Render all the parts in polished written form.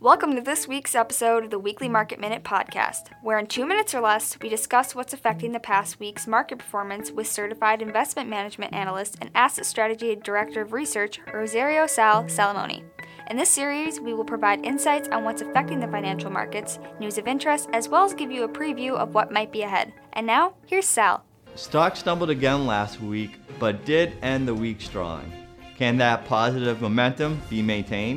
Welcome to this week's episode of the Weekly Market Minute podcast, where in 2 minutes or less, we discuss what's affecting the past week's market performance with certified investment management analyst and asset strategy director of research, Rosario Sal Salamone. In this series, we will provide insights on what's affecting the financial markets, news of interest, as well as give you a preview of what might be ahead. And now, here's Sal. Stocks stumbled again last week, but did end the week strong. Can that positive momentum be maintained?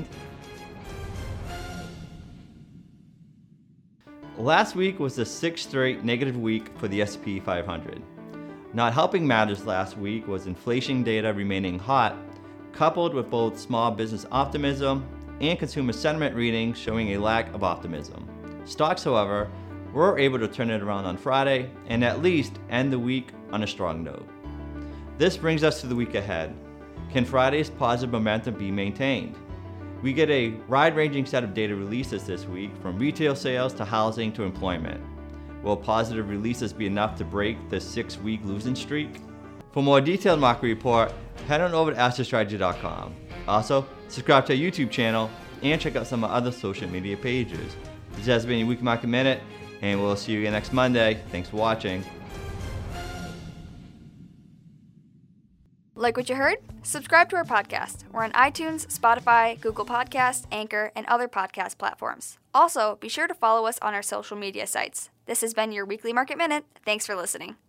Last week was the sixth straight negative week for the S&P 500. Not helping matters last week was inflation data remaining hot, coupled with both small business optimism and consumer sentiment readings showing a lack of optimism. Stocks, however, were able to turn it around on Friday and at least end the week on a strong note. This brings us to the week ahead. Can Friday's positive momentum be maintained? We get a wide-ranging set of data releases this week, from retail sales to housing to employment. Will positive releases be enough to break the 6-week losing streak? For more detailed market report, head on over to assetstrategy.com. Also, subscribe to our YouTube channel and check out some of our other social media pages. This has been your Weekly Market Minute, and we'll see you again next Monday. Thanks for watching. Like what you heard? Subscribe to our podcast. We're on iTunes, Spotify, Google Podcasts, Anchor, and other podcast platforms. Also, be sure to follow us on our social media sites. This has been your Weekly Market Minute. Thanks for listening.